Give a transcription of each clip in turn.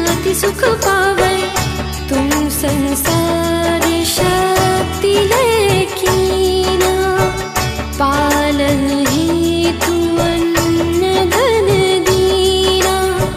अति सुख पावे। तुम संसार शक्ति लेकीना, पालन हेतु अन्न धन दीना।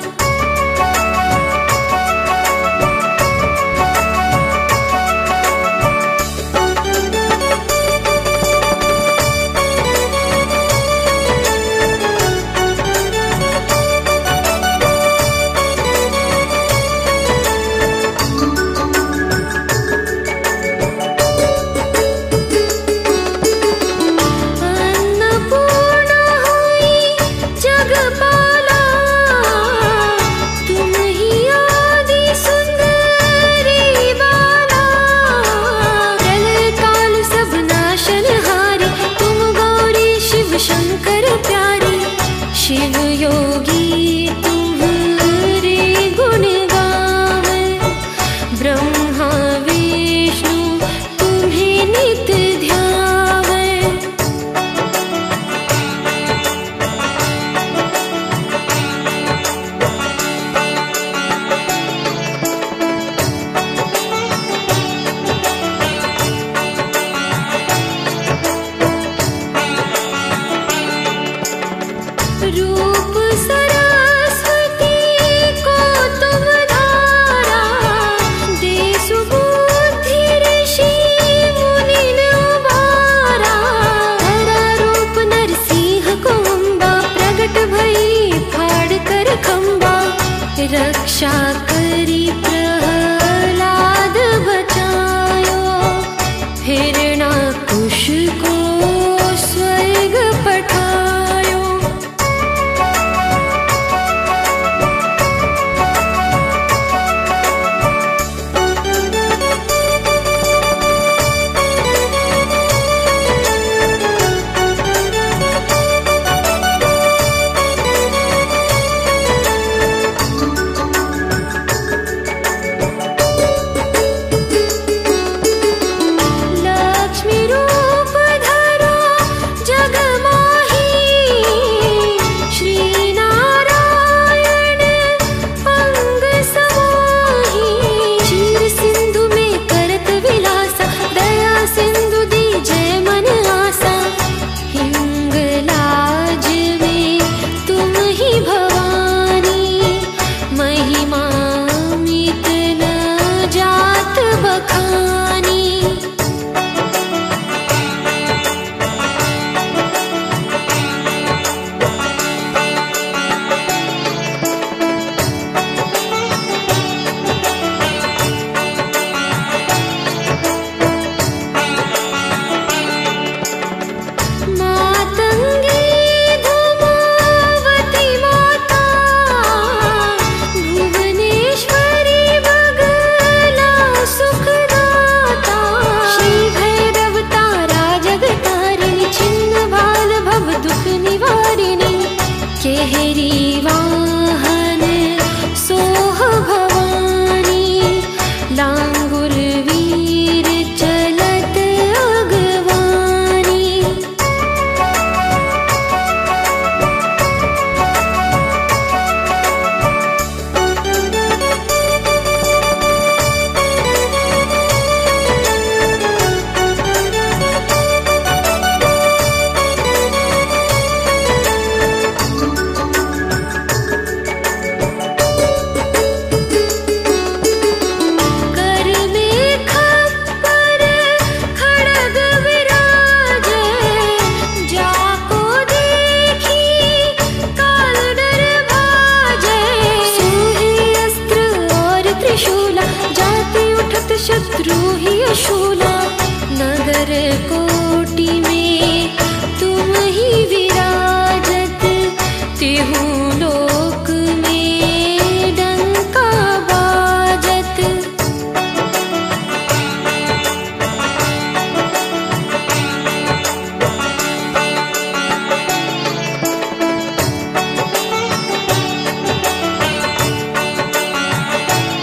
शिव योगी तुम्हारे गुण गावे, ब्रह्मा विष्णु तुम्हें नित ध्यावे। रूप सरस्वती को तुम धारा, दे सुबुद्धि ऋषि मुनि ने उबारा। धरा रूप नरसिंह को अम्बा, प्रगट भई फाड़ कर खम्बा। रक्षा करी प्रहलाद बचायो, हिरण्याकुश को स्वर्ग पठायो। केहरी वाहन सोह भवानी, लांगुर वीर चलत अगवानी। शत्रु ही अशूला, नगर कोटि में तुम ही विराजत। तिहु लोक में डंका बाजत।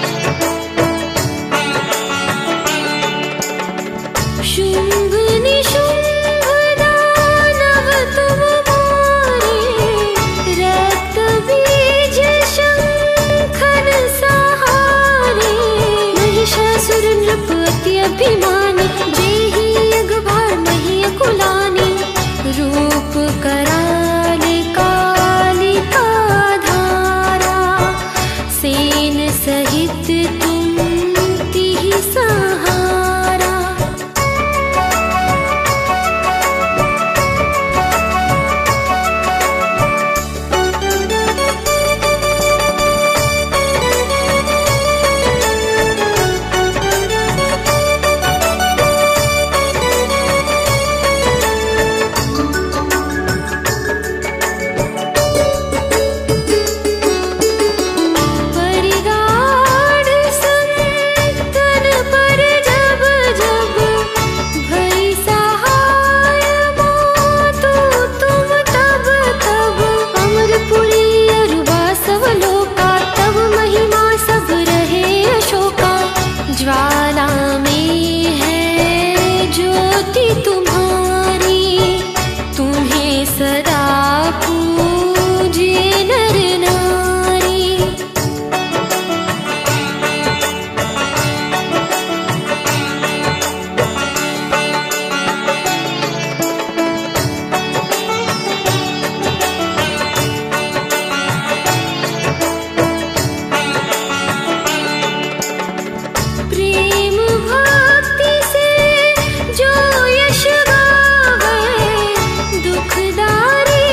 शुंभ निश बेन सहित तुम तिहि सहारा। ज्वाला में है ज्योति तुम्हारी, तुम्हें सदा पूजे नर नारी। प्रेम भक्ति से जो यश गावे, दुखदारी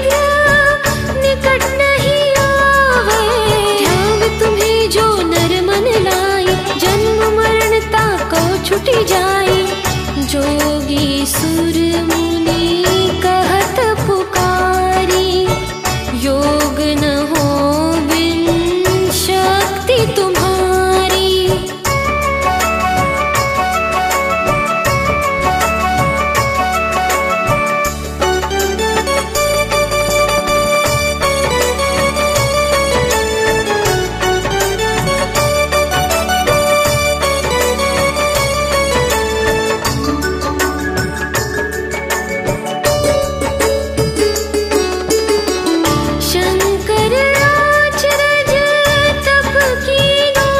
निकट नहीं आवे। ध्यान तुम्हें जो नर मन लाई, जन्म मरणता को छुटी जाए। जोगी सुर मुनि कहत पुकारी, योग न हो बिन शक्ति तुम्हारी। शंकर आचरज तप कीनो,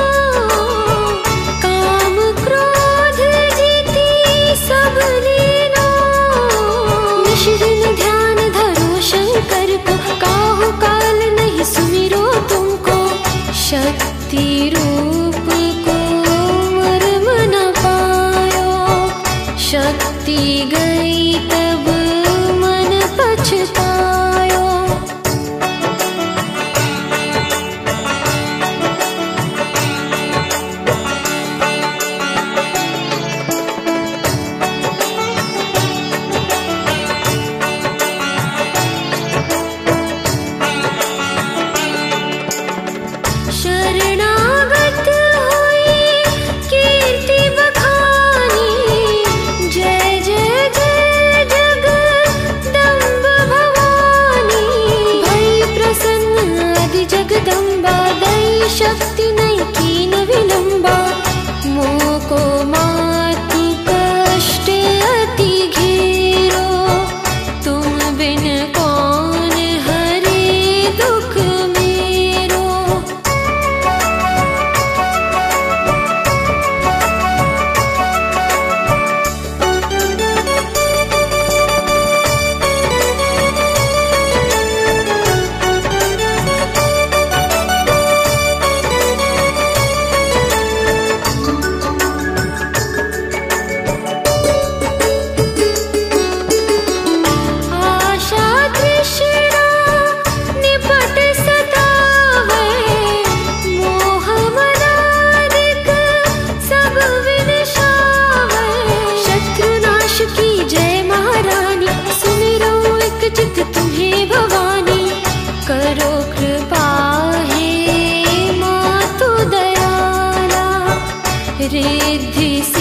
काम क्रोध जीती सब लीनो। निश दिन ध्यान धरो शंकर को, काहू काल नहीं सुमिरो तुमको। शक्ति रूप को मर्म न पायो, शक्ति गई तब मन पछतायो। शरणागत हुई कीर्ति बखानी, जय जय जय जगदम्ब भवानी। भई प्रसन्न आदि जगदम्बा, दई शक्ति नहीं कीन विलंबा। मोको मातु कष्ट अति घेरो, तुम बिन कौन हरे दुख मेरो। आशा तृष्णा निपट सतावे, मोह मदादिक सब विनशावे। शत्रुनाश की जय महारानी, सुमिरो एक चित तुम्हें भवानी। करो कृपा हे मातु दयाला, रिद्धि